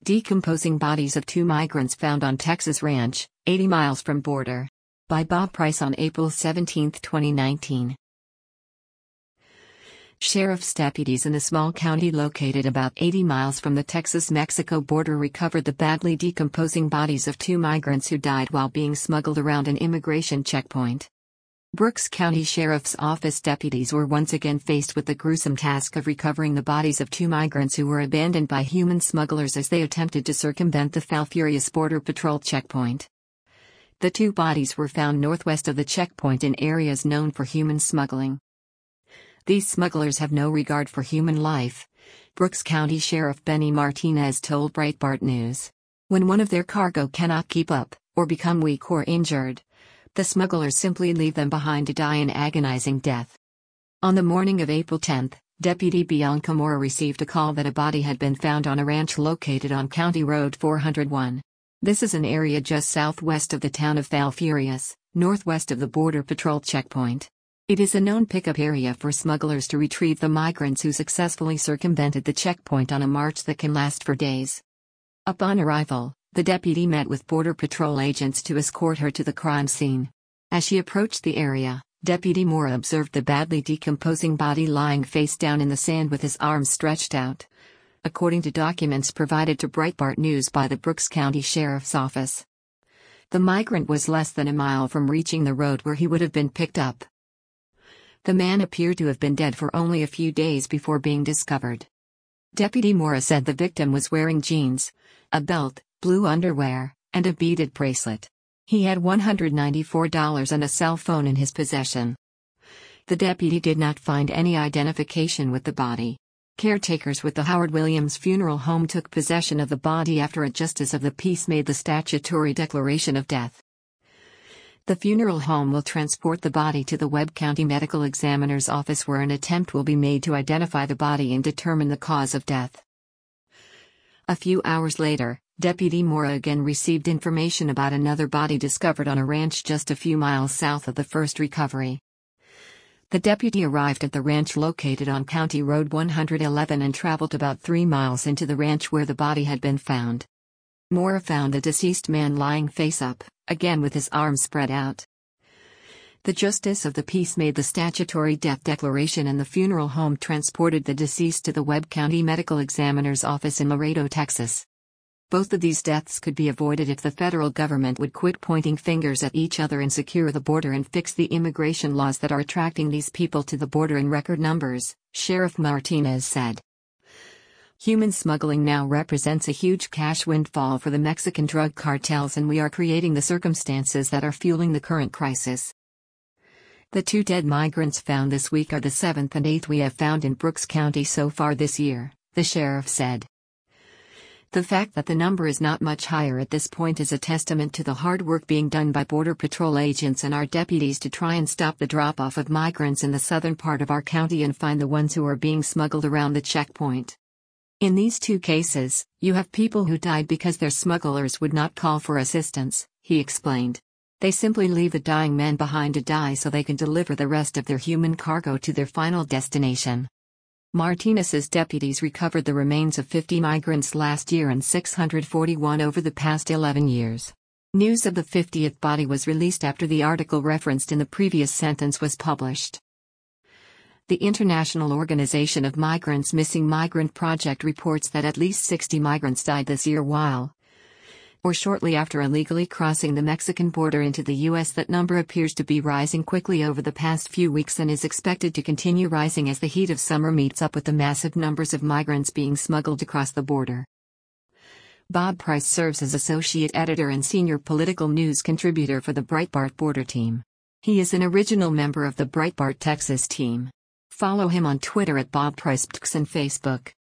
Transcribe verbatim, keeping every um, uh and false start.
Decomposing bodies of two migrants found on Texas ranch, eighty miles from border. By Bob Price on April seventeenth, twenty nineteen. Sheriff's deputies in a small county located about eighty miles from the Texas-Mexico border recovered the badly decomposing bodies of two migrants who died while being smuggled around an immigration checkpoint. Brooks County Sheriff's Office deputies were once again faced with the gruesome task of recovering the bodies of two migrants who were abandoned by human smugglers as they attempted to circumvent the Falfurrias Border Patrol checkpoint. The two bodies were found northwest of the checkpoint in areas known for human smuggling. These smugglers have no regard for human life, Brooks County Sheriff Benny Martinez told Breitbart News. When one of their cargo cannot keep up, or become weak or injured, the smugglers simply leave them behind to die an agonizing death. On the morning of April tenth, Deputy Bianca Mora received a call that a body had been found on a ranch located on County Road four oh one. This is an area just southwest of the town of Falfurrias, northwest of the Border Patrol checkpoint. It is a known pickup area for smugglers to retrieve the migrants who successfully circumvented the checkpoint on a march that can last for days. Upon arrival, the deputy met with Border Patrol agents to escort her to the crime scene. As she approached the area, Deputy Mora observed the badly decomposing body lying face down in the sand with his arms stretched out. According to documents provided to Breitbart News by the Brooks County Sheriff's Office, the migrant was less than a mile from reaching the road where he would have been picked up. The man appeared to have been dead for only a few days before being discovered. Deputy Mora said the victim was wearing jeans, a belt, blue underwear, and a beaded bracelet. He had one hundred ninety-four dollars and a cell phone in his possession. The deputy did not find any identification with the body. Caretakers with the Howard Williams Funeral Home took possession of the body after a justice of the peace made the statutory declaration of death. The funeral home will transport the body to the Webb County Medical Examiner's office where an attempt will be made to identify the body and determine the cause of death. A few hours later, Deputy Mora again received information about another body discovered on a ranch just a few miles south of the first recovery. The deputy arrived at the ranch located on County Road one eleven and traveled about three miles into the ranch where the body had been found. Mora found the deceased man lying face up, again with his arms spread out. The justice of the peace made the statutory death declaration and the funeral home transported the deceased to the Webb County Medical Examiner's office in Laredo, Texas. Both of these deaths could be avoided if the federal government would quit pointing fingers at each other and secure the border and fix the immigration laws that are attracting these people to the border in record numbers, Sheriff Martinez said. Human smuggling now represents a huge cash windfall for the Mexican drug cartels, and we are creating the circumstances that are fueling the current crisis. The two dead migrants found this week are the seventh and eighth we have found in Brooks County so far this year, the sheriff said. The fact that the number is not much higher at this point is a testament to the hard work being done by Border Patrol agents and our deputies to try and stop the drop-off of migrants in the southern part of our county and find the ones who are being smuggled around the checkpoint. In these two cases, you have people who died because their smugglers would not call for assistance, he explained. They simply leave the dying men behind to die so they can deliver the rest of their human cargo to their final destination. Martinez's deputies recovered the remains of fifty migrants last year and six hundred forty-one over the past eleven years. News of the fiftieth body was released after the article referenced in the previous sentence was published. The International Organization of Migrants Missing Migrant Project reports that at least sixty migrants died this year while or shortly after illegally crossing the Mexican border into the U S. That number appears to be rising quickly over the past few weeks and is expected to continue rising as the heat of summer meets up with the massive numbers of migrants being smuggled across the border. Bob Price serves as associate editor and senior political news contributor for the Breitbart Border team. He is an original member of the Breitbart Texas team. Follow him on Twitter at Bob Price and Facebook.